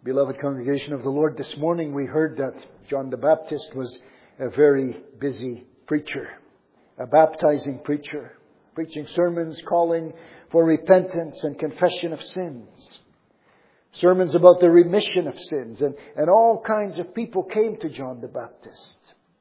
Beloved congregation of the Lord, this morning we heard that John the Baptist was a very busy preacher, a baptizing preacher, preaching sermons calling for repentance and confession of sins. Sermons about the remission of sins, and all kinds of people came to John the Baptist.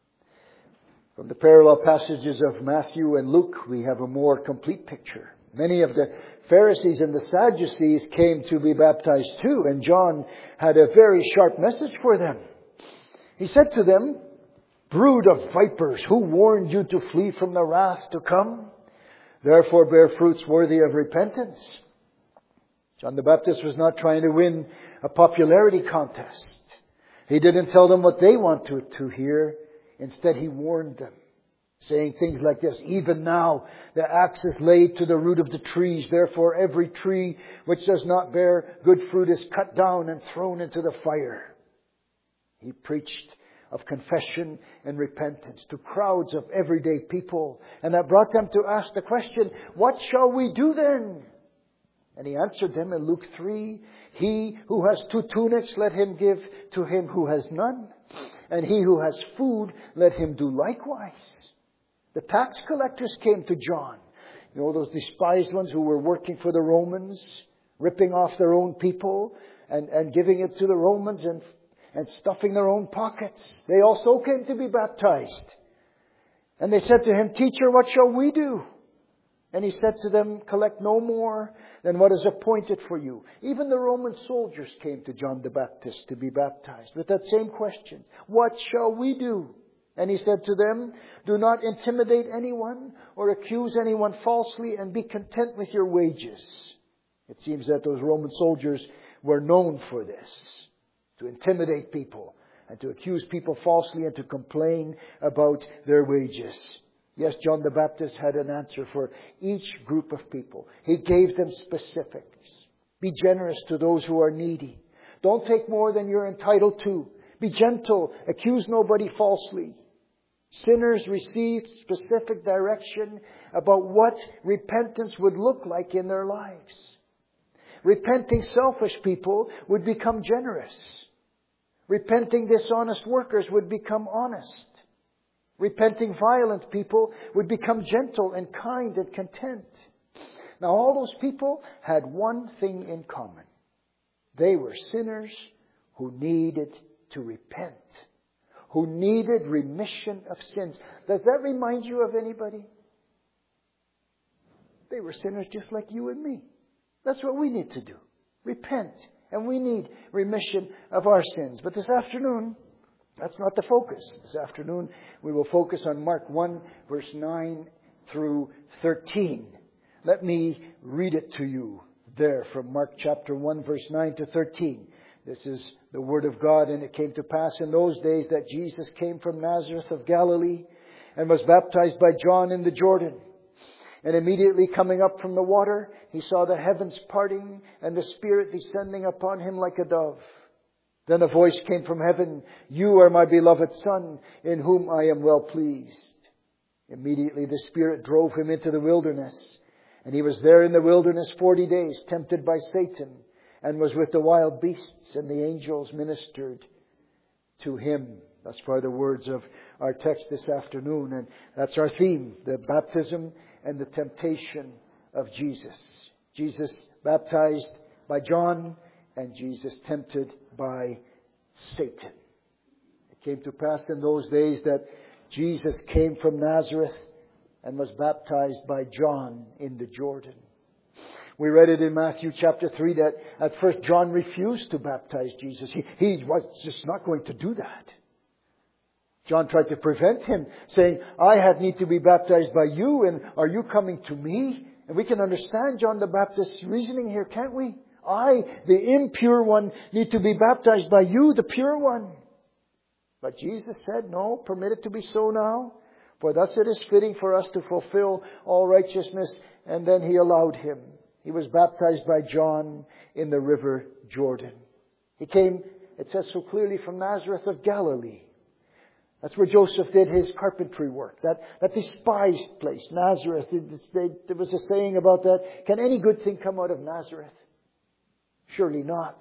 From the parallel passages of Matthew and Luke, we have a more complete picture. Many of the Pharisees and the Sadducees came to be baptized too, and John had a very sharp message for them. He said to them, "Brood of vipers, who warned you to flee from the wrath to come? Therefore bear fruits worthy of repentance." John the Baptist was not trying to win a popularity contest. He didn't tell them what they wanted to hear. Instead, he warned them, saying things like this: "Even now the axe is laid to the root of the trees. Therefore every tree which does not bear good fruit is cut down and thrown into the fire." He preached of confession and repentance to crowds of everyday people. And that brought them to ask the question, "What shall we do then?" And he answered them in Luke 3, "He who has 2 tunics, let him give to him who has none. And he who has food, let him do likewise." The tax collectors came to John. You know, those despised ones who were working for the Romans, ripping off their own people and giving it to the Romans and stuffing their own pockets. They also came to be baptized. And they said to him, "Teacher, what shall we do?" And he said to them, "Collect no more than what is appointed for you." Even the Roman soldiers came to John the Baptist to be baptized with that same question. "What shall we do?" And he said to them, "Do not intimidate anyone or accuse anyone falsely, and be content with your wages." It seems that those Roman soldiers were known for this, to intimidate people and to accuse people falsely and to complain about their wages. Yes, John the Baptist had an answer for each group of people. He gave them specifics. Be generous to those who are needy. Don't take more than you're entitled to. Be gentle. Accuse nobody falsely. Sinners received specific direction about what repentance would look like in their lives. Repenting selfish people would become generous. Repenting dishonest workers would become honest. Repenting violent people would become gentle and kind and content. Now all those people had one thing in common. They were sinners who needed to repent, who needed remission of sins. Does that remind you of anybody? They were sinners just like you and me. That's what we need to do. Repent. And we need remission of our sins. But this afternoon, that's not the focus. This afternoon, we will focus on Mark 1, verse 9 through 13. Let me read it to you there from Mark chapter 1, verse 9 to 13. This is the Word of God. "And it came to pass in those days that Jesus came from Nazareth of Galilee and was baptized by John in the Jordan. And immediately coming up from the water, he saw the heavens parting and the Spirit descending upon him like a dove. Then a voice came from heaven, 'You are my beloved Son, in whom I am well pleased.' Immediately the Spirit drove him into the wilderness. And he was there in the wilderness 40 days, tempted by Satan, and was with the wild beasts, and the angels ministered to him." That's far the words of our text this afternoon. And that's our theme, the baptism and the temptation of Jesus. Jesus baptized by John, and Jesus tempted by Satan. It came to pass in those days that Jesus came from Nazareth and was baptized by John in the Jordan. We read it in Matthew chapter 3 that at first John refused to baptize Jesus. He was just not going to do that. John tried to prevent him, saying, "I need to be baptized by you, and are you coming to me?" And we can understand John the Baptist's reasoning here, can't we? "I, the impure one, need to be baptized by you, the pure one." But Jesus said, "No, permit it to be so now. For thus it is fitting for us to fulfill all righteousness." And then he allowed him. He was baptized by John in the river Jordan. He came, it says so clearly, from Nazareth of Galilee. That's where Joseph did his carpentry work. That despised place, Nazareth. There was a saying about that. Can any good thing come out of Nazareth? Surely not.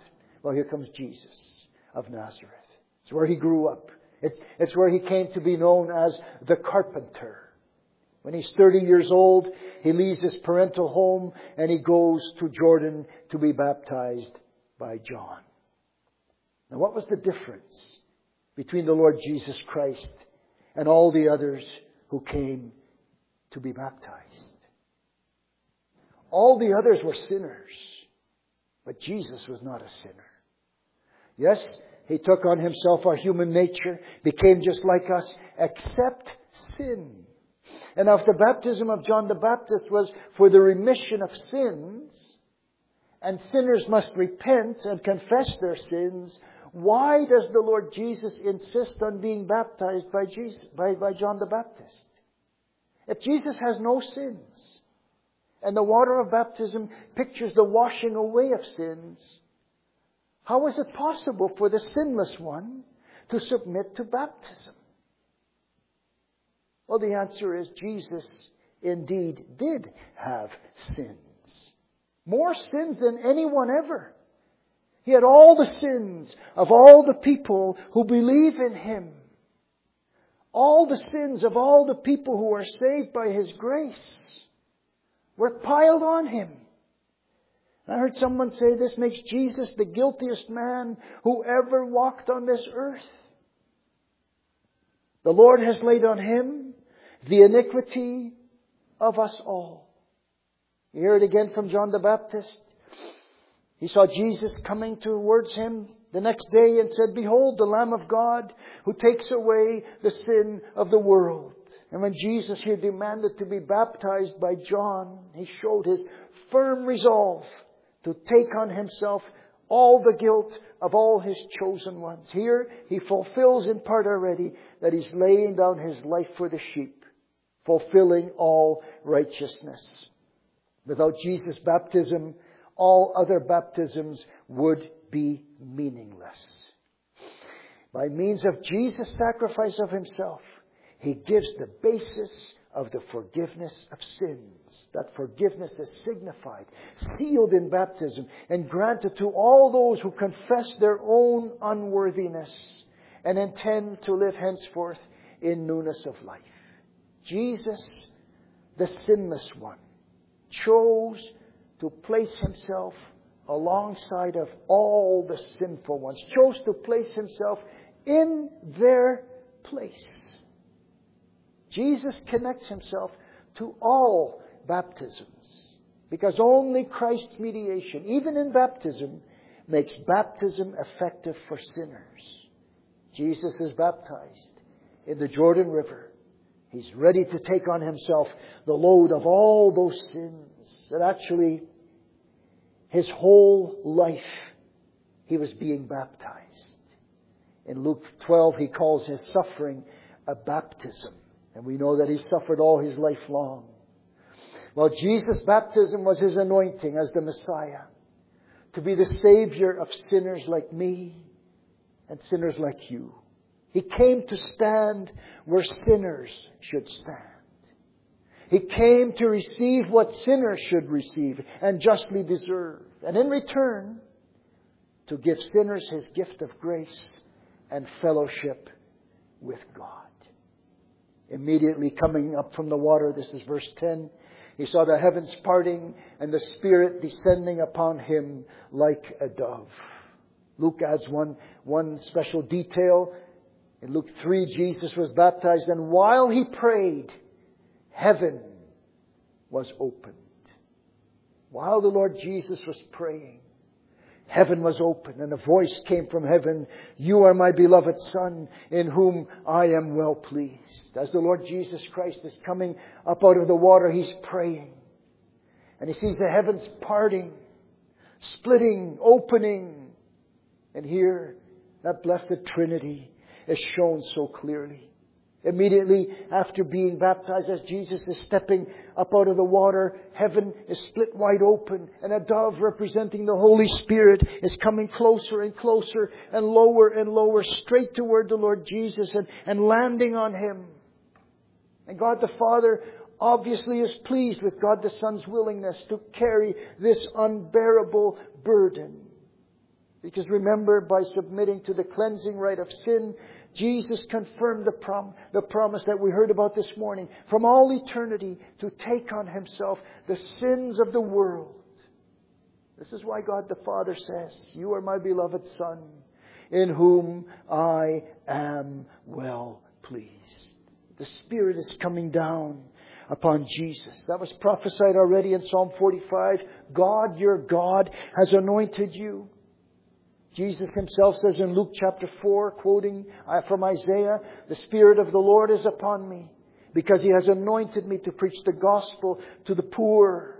Well, here comes Jesus of Nazareth. It's where He grew up. It's where He came to be known as the carpenter. When he's 30 years old, he leaves his parental home and he goes to Jordan to be baptized by John. Now, what was the difference between the Lord Jesus Christ and all the others who came to be baptized? All the others were sinners, but Jesus was not a sinner. Yes, He took on Himself our human nature, became just like us, except sin. And now if the baptism of John the Baptist was for the remission of sins, and sinners must repent and confess their sins, why does the Lord Jesus insist on being baptized by John the Baptist? If Jesus has no sins, and the water of baptism pictures the washing away of sins, how is it possible for the sinless one to submit to baptism? Well, the answer is Jesus indeed did have sins. More sins than anyone ever. He had all the sins of all the people who believe in Him. All the sins of all the people who are saved by His grace were piled on Him. I heard someone say this makes Jesus the guiltiest man who ever walked on this earth. The Lord has laid on Him the iniquity of us all. You hear it again from John the Baptist. He saw Jesus coming towards him the next day and said, "Behold, the Lamb of God who takes away the sin of the world." And when Jesus here demanded to be baptized by John, He showed His firm resolve to take on Himself all the guilt of all His chosen ones. Here, He fulfills in part already that He's laying down His life for the sheep, fulfilling all righteousness. Without Jesus' baptism, all other baptisms would be meaningless. By means of Jesus' sacrifice of Himself, He gives the basis of the forgiveness of sins. That forgiveness is signified, sealed in baptism, and granted to all those who confess their own unworthiness and intend to live henceforth in newness of life. Jesus, the sinless one, chose to place Himself alongside of all the sinful ones, chose to place Himself in their place. Jesus connects Himself to all baptisms because only Christ's mediation, even in baptism, makes baptism effective for sinners. Jesus is baptized in the Jordan River. He's ready to take on Himself the load of all those sins. And actually, His whole life, He was being baptized. In Luke 12, He calls His suffering a baptism. And we know that He suffered all His life long. Well, Jesus' baptism was His anointing as the Messiah, to be the Savior of sinners like me and sinners like you. He came to stand where sinners should stand. He came to receive what sinners should receive and justly deserve. And in return, to give sinners His gift of grace and fellowship with God. Immediately coming up from the water, this is verse 10, He saw the heavens parting and the Spirit descending upon Him like a dove. Luke adds one special detail. In Luke 3, Jesus was baptized, and while He prayed, heaven was opened. While the Lord Jesus was praying, heaven was opened, and a voice came from heaven, "You are my beloved Son, in whom I am well pleased." As the Lord Jesus Christ is coming up out of the water, He's praying. And He sees the heavens parting, splitting, opening. And here, that blessed Trinity is shown so clearly. Immediately after being baptized, as Jesus is stepping up out of the water, heaven is split wide open, and a dove representing the Holy Spirit is coming closer and closer and lower, straight toward the Lord Jesus and landing on Him. And God the Father obviously is pleased with God the Son's willingness to carry this unbearable burden. Because remember, by submitting to the cleansing rite of sin, Jesus confirmed the promise that we heard about this morning, from all eternity to take on Himself the sins of the world. This is why God the Father says, "You are my beloved Son, in whom I am well pleased." The Spirit is coming down upon Jesus. That was prophesied already in Psalm 45. God, your God, has anointed you. Jesus Himself says in Luke chapter 4, quoting from Isaiah, "The Spirit of the Lord is upon me, because He has anointed me to preach the gospel to the poor."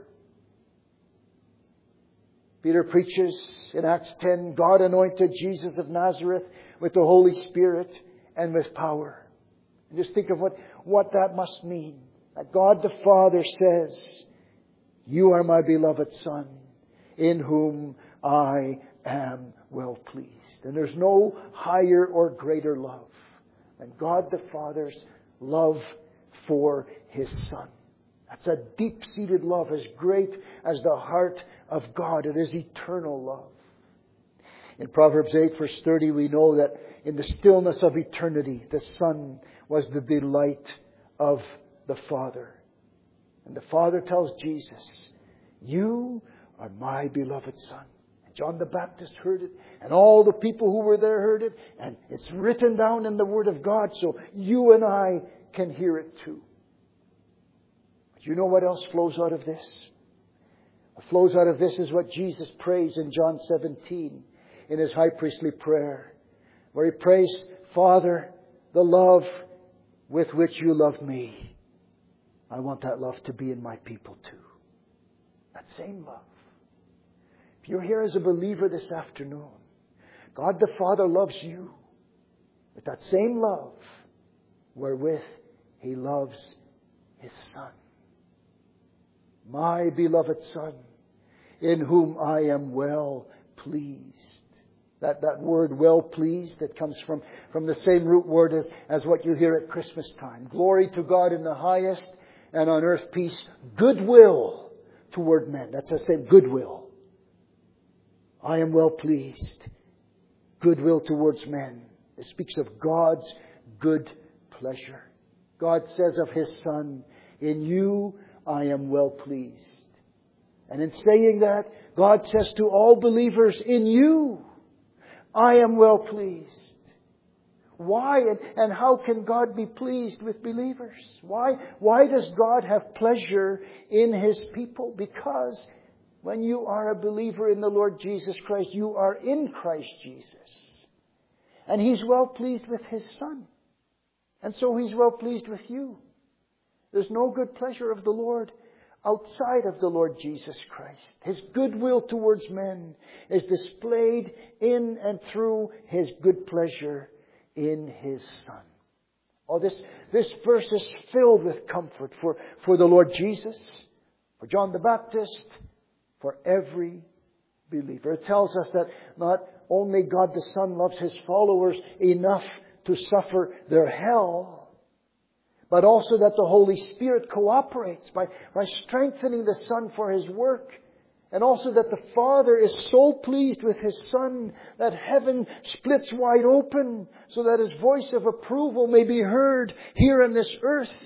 Peter preaches in Acts 10, God anointed Jesus of Nazareth with the Holy Spirit and with power. And just think of what that must mean. That God the Father says, "You are my beloved Son, in whom I am well pleased." And there's no higher or greater love than God the Father's love for His Son. That's a deep-seated love, as great as the heart of God. It is eternal love. In Proverbs 8, verse 30, we know that in the stillness of eternity, the Son was the delight of the Father. And the Father tells Jesus, "You are my beloved Son." John the Baptist heard it, and all the people who were there heard it, and it's written down in the Word of God, so you and I can hear it too. But you know what else flows out of this? What flows out of this is what Jesus prays in John 17 in His high priestly prayer, where He prays, "Father, the love with which you love me, I want that love to be in my people too." That same love. If you're here as a believer this afternoon, God the Father loves you with that same love wherewith He loves His Son. "My beloved Son, in whom I am well pleased." That word "well pleased" that comes from the same root word as what you hear at Christmas time. Glory to God in the highest, and on earth peace, goodwill toward men. That's the same, goodwill. I am well pleased. Goodwill towards men. It speaks of God's good pleasure. God says of His Son, "In you I am well pleased." And in saying that, God says to all believers, "In you I am well pleased." Why and how can God be pleased with believers? Why does God have pleasure in His people? Because when you are a believer in the Lord Jesus Christ, you are in Christ Jesus. And He's well pleased with His Son. And so He's well pleased with you. There's no good pleasure of the Lord outside of the Lord Jesus Christ. His goodwill towards men is displayed in and through His good pleasure in His Son. Oh, this verse is filled with comfort for the Lord Jesus, for John the Baptist, for every believer. It tells us that not only God the Son loves His followers enough to suffer their hell, but also that the Holy Spirit cooperates by strengthening the Son for His work. And also that the Father is so pleased with His Son that heaven splits wide open so that His voice of approval may be heard here on this earth.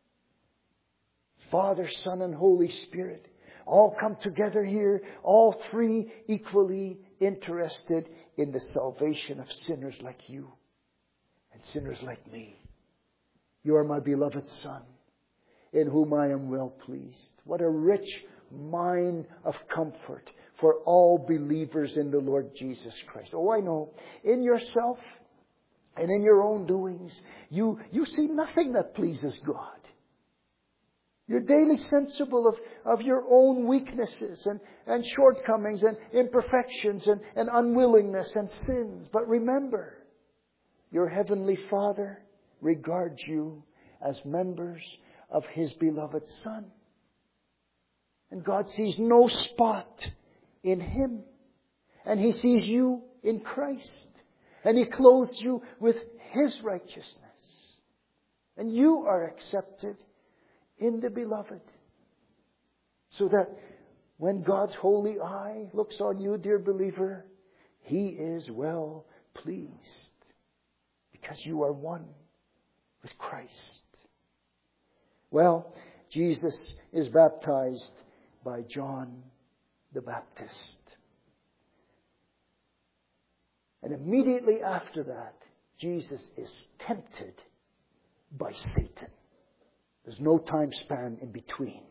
Father, Son, and Holy Spirit all come together here, all three equally interested in the salvation of sinners like you and sinners like me. You are my beloved Son, in whom I am well pleased. What a rich mine of comfort for all believers in the Lord Jesus Christ. Oh, I know, in yourself and in your own doings, you see nothing that pleases God. You're daily sensible of your own weaknesses and shortcomings and imperfections and unwillingness and sins. But remember, your Heavenly Father regards you as members of His beloved Son. And God sees no spot in Him. And He sees you in Christ. And He clothes you with His righteousness. And you are accepted in the Beloved. So that when God's holy eye looks on you, dear believer, He is well pleased because you are one with Christ. Well, Jesus is baptized by John the Baptist. And immediately after that, Jesus is tempted by Satan. There's no time span in between.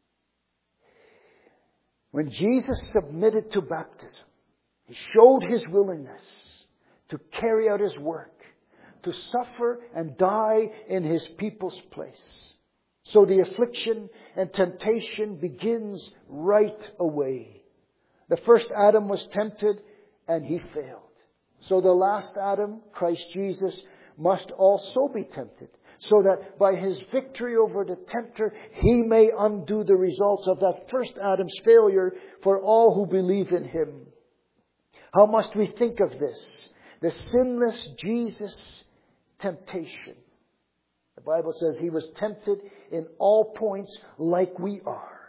When Jesus submitted to baptism, He showed His willingness to carry out His work, to suffer and die in His people's place. So the affliction and temptation begins right away. The first Adam was tempted and he failed. So the last Adam, Christ Jesus, must also be tempted, so that by His victory over the tempter, He may undo the results of that first Adam's failure for all who believe in Him. How must we think of this? The sinless Jesus temptation. The Bible says He was tempted in all points like we are.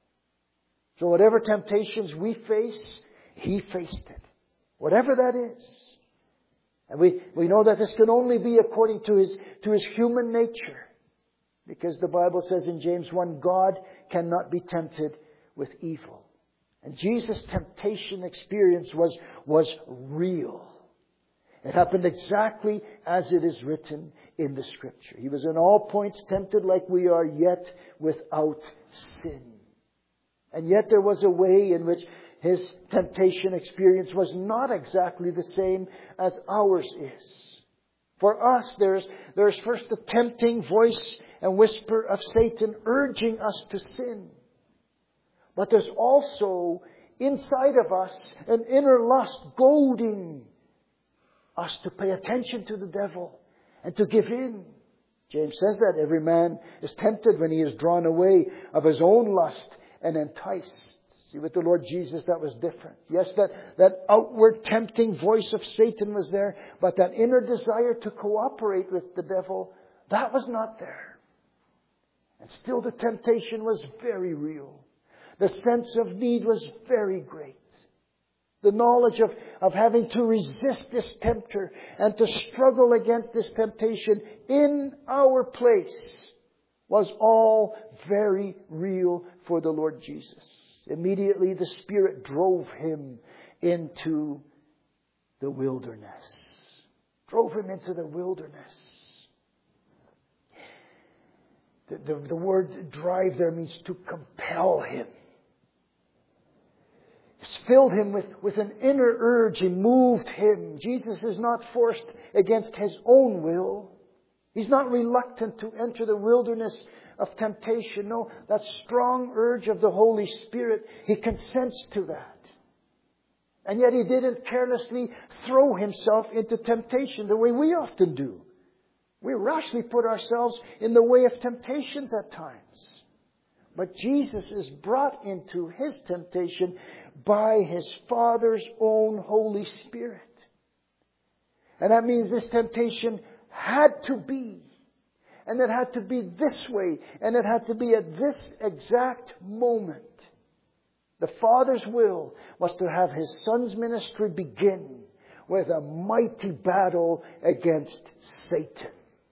So whatever temptations we face, He faced it. Whatever that is. And we know that this can only be according to His human nature. Because the Bible says in James 1, God cannot be tempted with evil. And Jesus' temptation experience was real. It happened exactly as it is written in the Scripture. He was in all points tempted like we are, yet without sin. And yet there was a way in which His temptation experience was not exactly the same as ours is. For us, there's first the tempting voice and whisper of Satan urging us to sin. But there's also inside of us an inner lust goading us to pay attention to the devil and to give in. James says that every man is tempted when he is drawn away of his own lust and enticed. See, with the Lord Jesus, that was different. Yes, that outward tempting voice of Satan was there, but that inner desire to cooperate with the devil, that was not there. And still the temptation was very real. The sense of need was very great. The knowledge of having to resist this tempter and to struggle against this temptation in our place was all very real for the Lord Jesus. Immediately the Spirit drove Him into the wilderness. Drove Him into the wilderness. The word drive there means to compel Him. It's filled Him with an inner urge. It moved Him. Jesus is not forced against His own will. He's not reluctant to enter the wilderness of temptation. No, that strong urge of the Holy Spirit, He consents to that. And yet He didn't carelessly throw Himself into temptation the way we often do. We rashly put ourselves in the way of temptations at times. But Jesus is brought into His temptation by His Father's own Holy Spirit. And that means this temptation had to be. And it had to be this way. And it had to be at this exact moment. The Father's will was to have His Son's ministry begin with a mighty battle against Satan.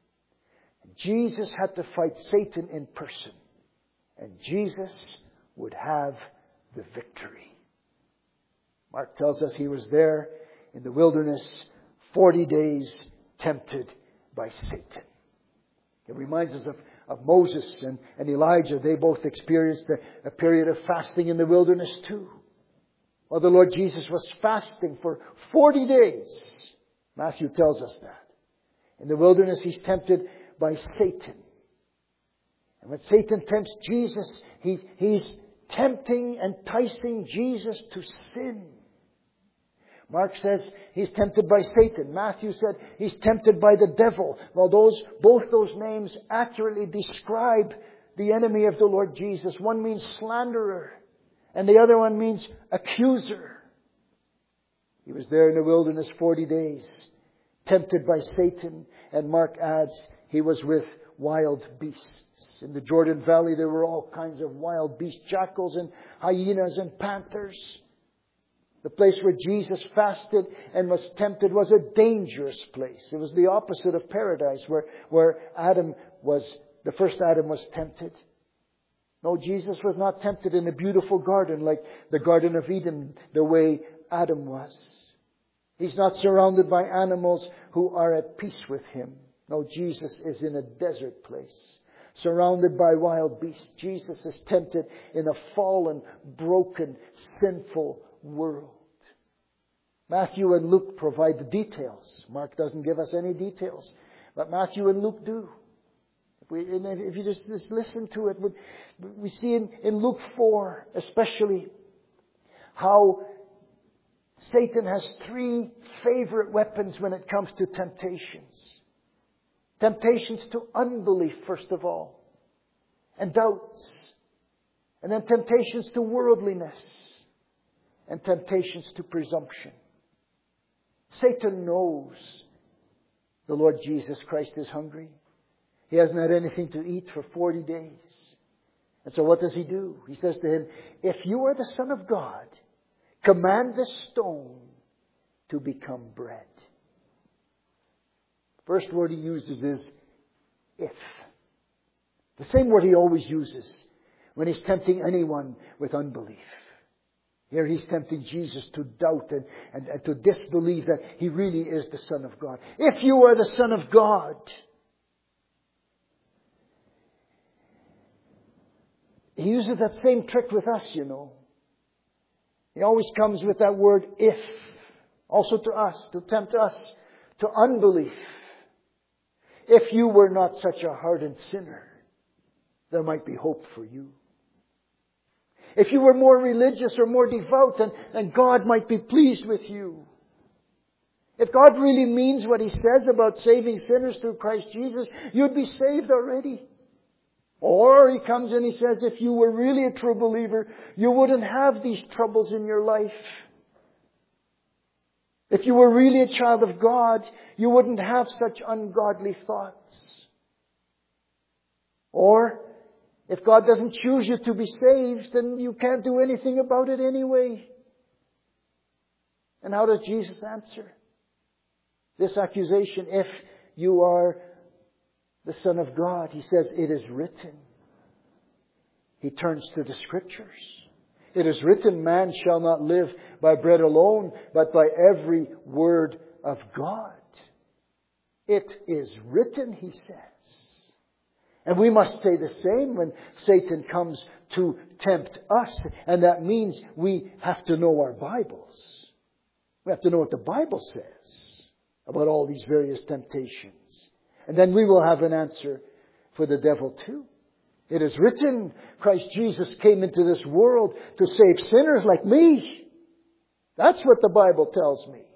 Jesus had to fight Satan in person. And Jesus would have the victory. Mark tells us He was there in the wilderness 40 days tempted by Satan. It reminds us of Moses and Elijah. They both experienced a period of fasting in the wilderness too. Well, the Lord Jesus was fasting for 40 days. Matthew tells us that. In the wilderness He's tempted by Satan. And when Satan tempts Jesus, he's tempting, enticing Jesus to sin. Mark says He's tempted by Satan. Matthew said He's tempted by the devil. Well, both those names accurately describe the enemy of the Lord Jesus. One means slanderer, and the other one means accuser. He was there in the wilderness 40 days, tempted by Satan, and Mark adds, He was with wild beasts. In the Jordan Valley, there were all kinds of wild beasts, jackals and hyenas and panthers. The place where Jesus fasted and was tempted was a dangerous place. It was the opposite of paradise, where the first Adam was tempted. No, Jesus was not tempted in a beautiful garden like the Garden of Eden, the way Adam was. He's not surrounded by animals who are at peace with Him. No, Jesus is in a desert place, surrounded by wild beasts. Jesus is tempted in a fallen, broken, sinful world. Matthew and Luke provide the details. Mark doesn't give us any details, but Matthew and Luke do. If you just listen to it, we see in Luke 4 especially how Satan has 3 favorite weapons when it comes to temptations. Temptations to unbelief, first of all, and doubts. And then temptations to worldliness, and temptations to presumption. Satan knows the Lord Jesus Christ is hungry. He hasn't had anything to eat for 40 days. And so what does he do? He says to him, if you are the Son of God, command this stone to become bread. First word he uses is if. The same word he always uses when he's tempting anyone with unbelief. Here he's tempting Jesus to doubt and to disbelieve that He really is the Son of God. If you are the Son of God. He uses that same trick with us, you know. He always comes with that word if. Also to us, to tempt us to unbelief. If you were not such a hardened sinner, there might be hope for you. If you were more religious or more devout, then God might be pleased with you. If God really means what He says about saving sinners through Christ Jesus, you'd be saved already. Or He comes and He says, if you were really a true believer, you wouldn't have these troubles in your life. If you were really a child of God, you wouldn't have such ungodly thoughts. Or, if God doesn't choose you to be saved, then you can't do anything about it anyway. And how does Jesus answer this accusation? If you are the Son of God, He says, it is written. He turns to the Scriptures. It is written, man shall not live by bread alone, but by every word of God. It is written, He says. And we must say the same when Satan comes to tempt us. And that means we have to know our Bibles. We have to know what the Bible says about all these various temptations. And then we will have an answer for the devil too. It is written, Christ Jesus came into this world to save sinners like me. That's what the Bible tells me.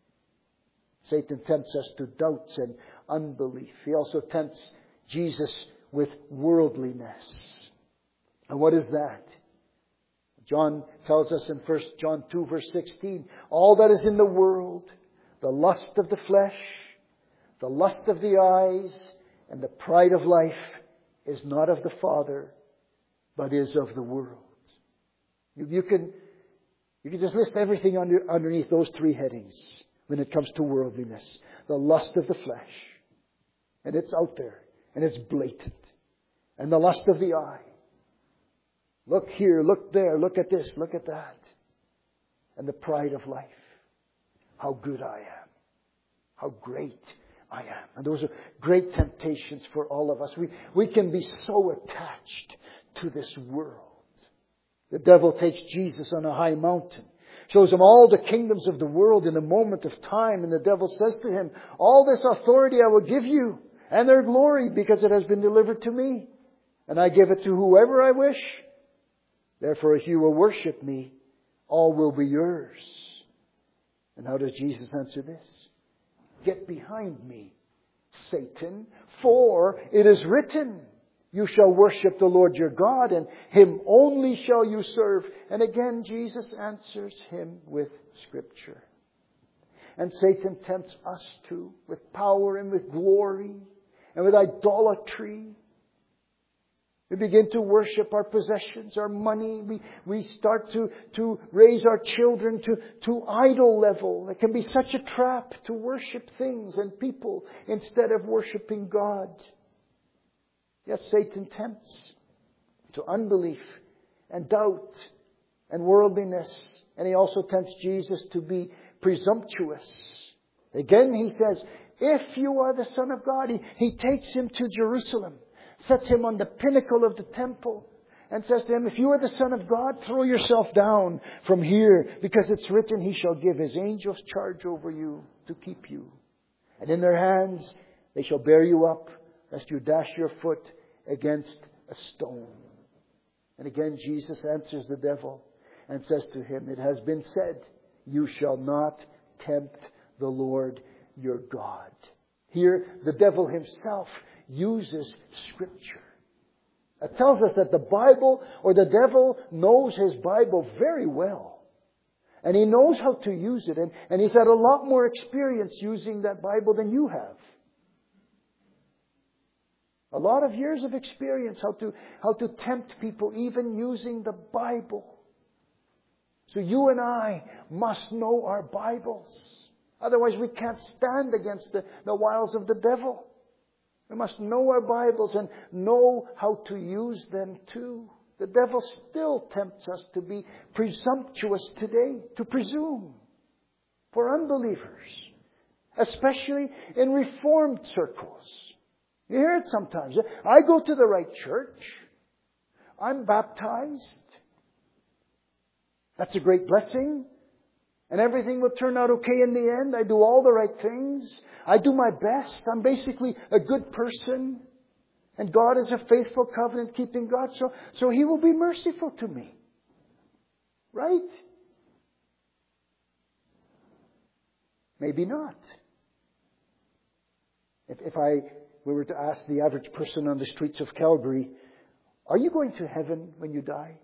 Satan tempts us to doubts and unbelief. He also tempts Jesus with worldliness. And what is that? John tells us in 1 John 2 verse 16, all that is in the world, the lust of the flesh, the lust of the eyes, and the pride of life is not of the Father, but is of the world. You can just list everything underneath those 3 headings when it comes to worldliness. The lust of the flesh. And it's out there. And it's blatant. And the lust of the eye. Look here, look there, look at this, look at that. And the pride of life. How good I am. How great I am. And those are great temptations for all of us. We can be so attached to this world. The devil takes Jesus on a high mountain. Shows him all the kingdoms of the world in a moment of time. And the devil says to him, all this authority I will give you. And their glory, because it has been delivered to me. And I give it to whoever I wish. Therefore, if you will worship me, all will be yours. And how does Jesus answer this? Get behind me, Satan, for it is written, you shall worship the Lord your God, and Him only shall you serve. And again, Jesus answers him with Scripture. And Satan tempts us too, with power and with glory, and with idolatry. We begin to worship our possessions, our money. We start to raise our children to idol level. It can be such a trap to worship things and people instead of worshiping God. Yes, Satan tempts to unbelief and doubt and worldliness. And he also tempts Jesus to be presumptuous. Again, he says, if you are the Son of God, he takes him to Jerusalem, sets him on the pinnacle of the temple, and says to him, if you are the Son of God, throw yourself down from here, because it's written, He shall give His angels charge over you to keep you. And in their hands they shall bear you up, lest you dash your foot against a stone. And again Jesus answers the devil and says to him, it has been said, you shall not tempt the Lord your God. Here the devil himself uses Scripture. It tells us that the Bible, or the devil, knows his Bible very well. And he knows how to use it. And he's had a lot more experience using that Bible than you have. A lot of years of experience how to tempt people, even using the Bible. So you and I must know our Bibles. Otherwise we can't stand against the wiles of the devil. We must know our Bibles and know how to use them too. The devil still tempts us to be presumptuous today, to presume for unbelievers, especially in Reformed circles. You hear it sometimes. I go to the right church. I'm baptized. That's a great blessing. And everything will turn out okay in the end. I do all the right things. I do my best. I'm basically a good person. And God is a faithful covenant-keeping God. So He will be merciful to me. Right? Maybe not. If we were to ask the average person on the streets of Calgary, are you going to heaven when you die?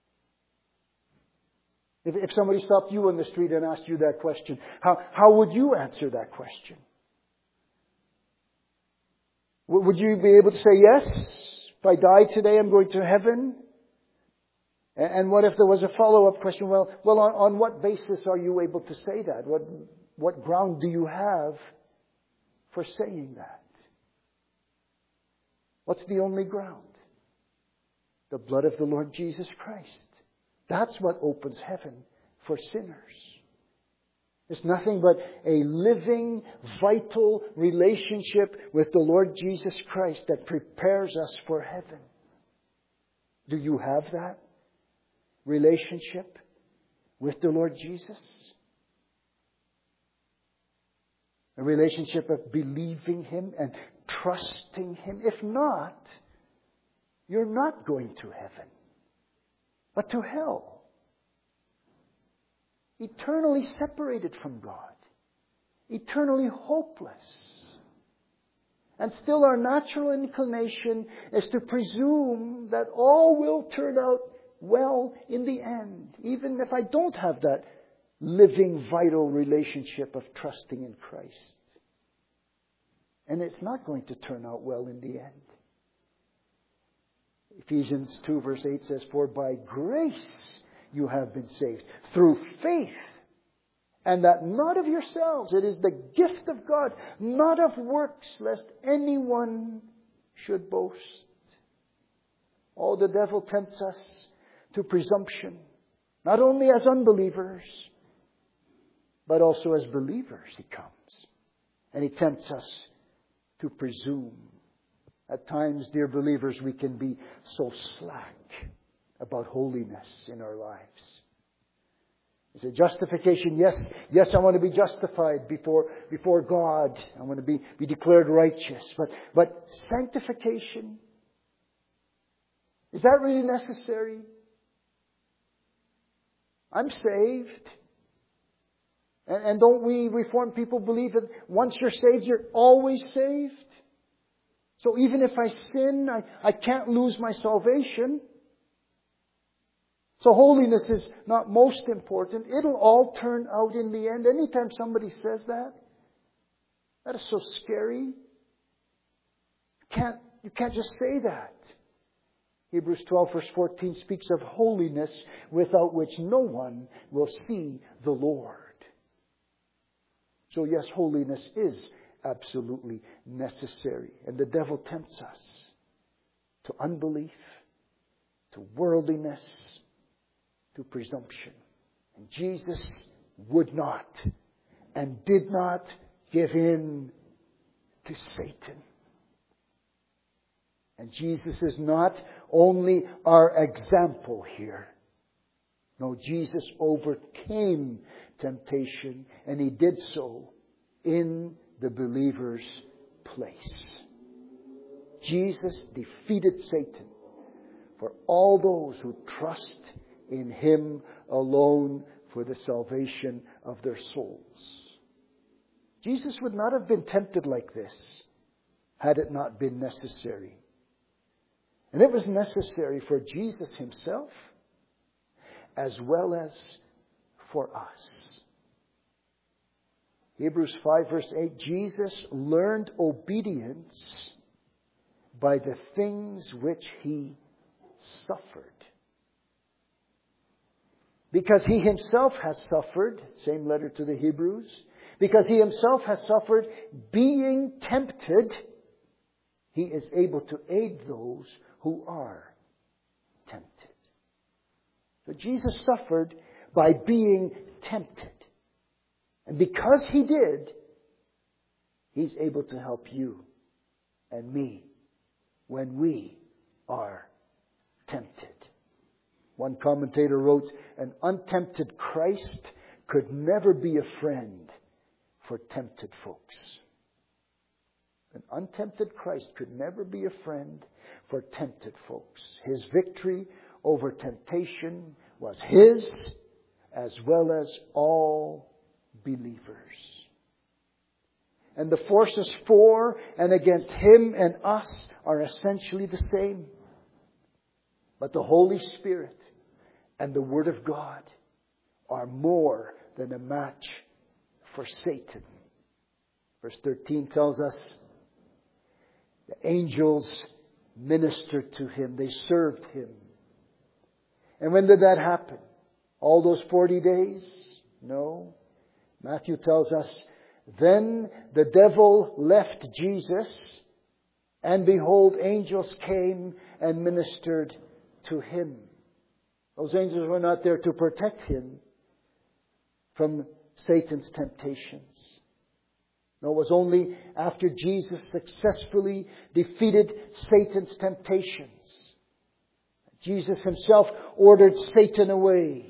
If somebody stopped you on the street and asked you that question, how would you answer that question? Would you be able to say, yes, if I die today, I'm going to heaven? And what if there was a follow-up question? Well, on what basis are you able to say that? What ground do you have for saying that? What's the only ground? The blood of the Lord Jesus Christ. That's what opens heaven for sinners. It's nothing but a living, vital relationship with the Lord Jesus Christ that prepares us for heaven. Do you have that relationship with the Lord Jesus? A relationship of believing Him and trusting Him. If not, you're not going to heaven, but to hell. Eternally separated from God. Eternally hopeless. And still our natural inclination is to presume that all will turn out well in the end. Even if I don't have that living, vital relationship of trusting in Christ. And it's not going to turn out well in the end. Ephesians 2 verse 8 says, for by grace you have been saved through faith, and that not of yourselves. It is the gift of God, not of works, lest anyone should boast. Oh, the devil tempts us to presumption, not only as unbelievers, but also as believers he comes. And he tempts us to presume. At times, dear believers, we can be so slack about holiness in our lives. Is it justification? Yes, I want to be justified before God. I want to be declared righteous. But sanctification, is that really necessary? I'm saved. And don't we Reformed people believe that once you're saved, you're always saved? So even if I sin, I can't lose my salvation. So holiness is not most important. It'll all turn out in the end. Anytime somebody says that is so scary. You can't just say that. Hebrews 12 verse 14 speaks of holiness without which no one will see the Lord. So yes, holiness is absolutely necessary. And the devil tempts us to unbelief, to worldliness, to presumption. And Jesus would not and did not give in to Satan. And Jesus is not only our example here. No, Jesus overcame temptation, and He did so in the believer's place. Jesus defeated Satan for all those who trust in Him alone for the salvation of their souls. Jesus would not have been tempted like this had it not been necessary. And it was necessary for Jesus Himself as well as for us. Hebrews 5 verse 8, Jesus learned obedience by the things which He suffered. Because He Himself has suffered, same letter to the Hebrews, because He Himself has suffered being tempted, He is able to aid those who are tempted. So Jesus suffered by being tempted. And because He did, He's able to help you and me when we are tempted. One commentator wrote, an untempted Christ could never be a friend for tempted folks. An untempted Christ could never be a friend for tempted folks. His victory over temptation was His as well as all believers. And the forces for and against Him and us are essentially the same. But the Holy Spirit and the Word of God are more than a match for Satan. Verse 13 tells us the angels ministered to Him. They served Him. And when did that happen? All those 40 days? No. Matthew tells us, then the devil left Jesus, and behold, angels came and ministered to Him. Those angels were not there to protect Him from Satan's temptations. No, it was only after Jesus successfully defeated Satan's temptations. Jesus Himself ordered Satan away.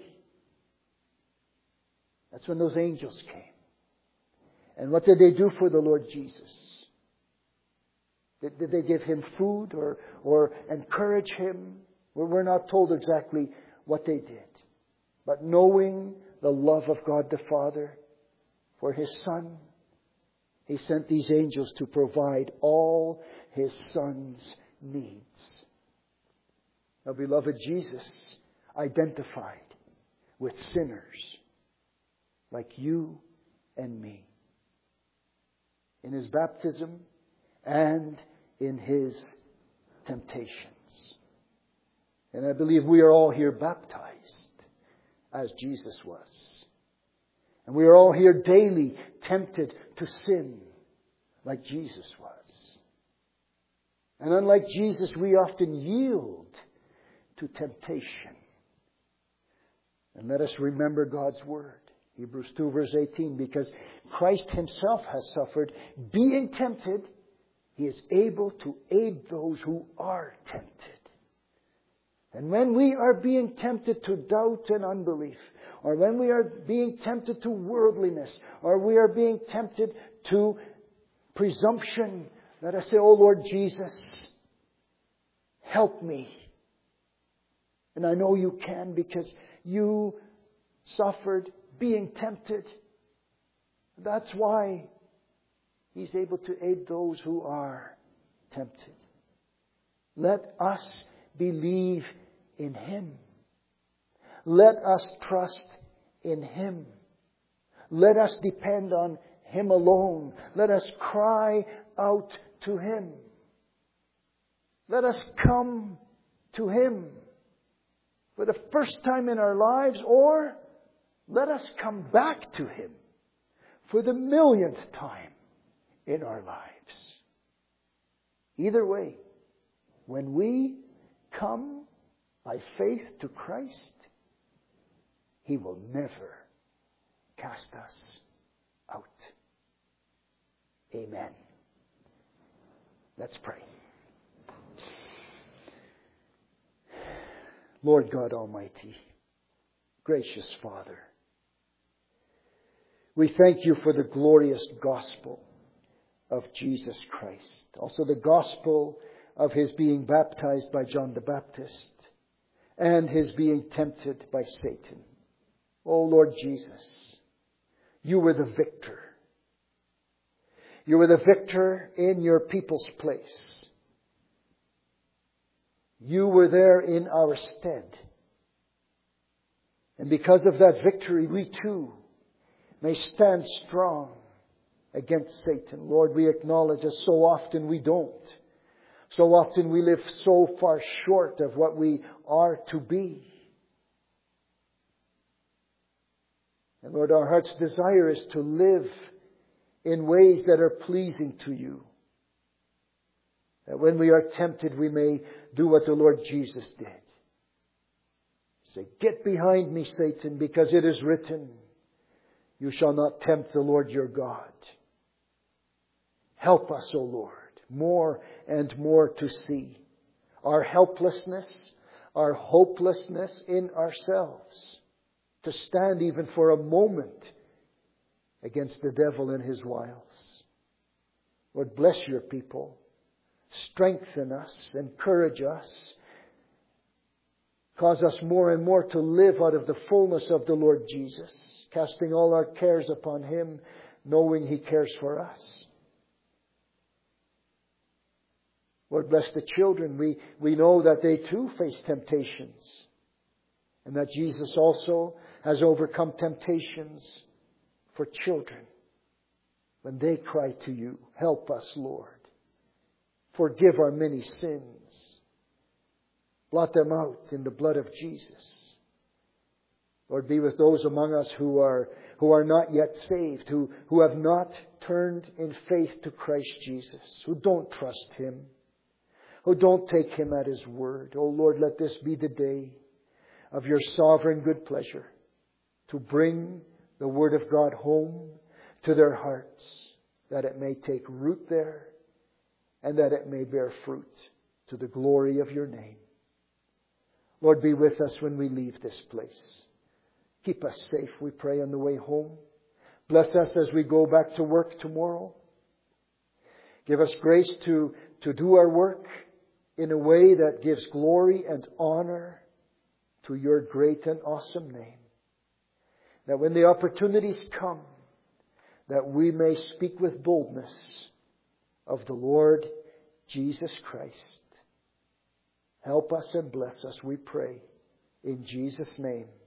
That's when those angels came. And what did they do for the Lord Jesus? Did they give Him food or encourage Him? We're not told exactly what they did. But knowing the love of God the Father for His Son, He sent these angels to provide all His Son's needs. Now, beloved, Jesus identified with sinners like you and me in His baptism and in His temptations. And I believe we are all here baptized as Jesus was. And we are all here daily tempted to sin like Jesus was. And unlike Jesus, we often yield to temptation. And let us remember God's Word. Hebrews 2 verse 18, because Christ Himself has suffered being tempted, He is able to aid those who are tempted. And when we are being tempted to doubt and unbelief, or when we are being tempted to worldliness, or we are being tempted to presumption, let us say, "Oh Lord Jesus, help me." And I know You can, because You suffered being tempted. That's why He's able to aid those who are tempted. Let us believe in Him. Let us trust in Him. Let us depend on Him alone. Let us cry out to Him. Let us come to Him for the first time in our lives, or let us come back to Him for the millionth time in our lives. Either way, when we come by faith to Christ, He will never cast us out. Amen. Let's pray. Lord God Almighty, gracious Father, we thank You for the glorious gospel of Jesus Christ. Also the gospel of His being baptized by John the Baptist and His being tempted by Satan. Oh Lord Jesus, You were the victor. You were the victor in Your people's place. You were there in our stead. And because of that victory, we too may stand strong against Satan. Lord, we acknowledge that so often we don't. So often we live so far short of what we are to be. And Lord, our heart's desire is to live in ways that are pleasing to You. That when we are tempted, we may do what the Lord Jesus did. Say, "Get behind me, Satan, because it is written, You shall not tempt the Lord your God." Help us, O Lord, more and more to see our helplessness, our hopelessness in ourselves, to stand even for a moment against the devil and his wiles. Lord, bless Your people. Strengthen us, encourage us. Cause us more and more to live out of the fullness of the Lord Jesus, casting all our cares upon Him, knowing He cares for us. Lord, bless the children. We know that they too face temptations, and that Jesus also has overcome temptations for children. When they cry to You, help us, Lord. Forgive our many sins. Blot them out in the blood of Jesus. Lord, be with those among us who are not yet saved, who have not turned in faith to Christ Jesus, who don't trust Him, who don't take Him at His word. Oh Lord, let this be the day of Your sovereign good pleasure to bring the Word of God home to their hearts, that it may take root there and that it may bear fruit to the glory of Your name. Lord, be with us when we leave this place. Keep us safe, we pray, on the way home. Bless us as we go back to work tomorrow. Give us grace to do our work in a way that gives glory and honor to Your great and awesome name. That when the opportunities come, that we may speak with boldness of the Lord Jesus Christ. Help us and bless us, we pray, in Jesus' name.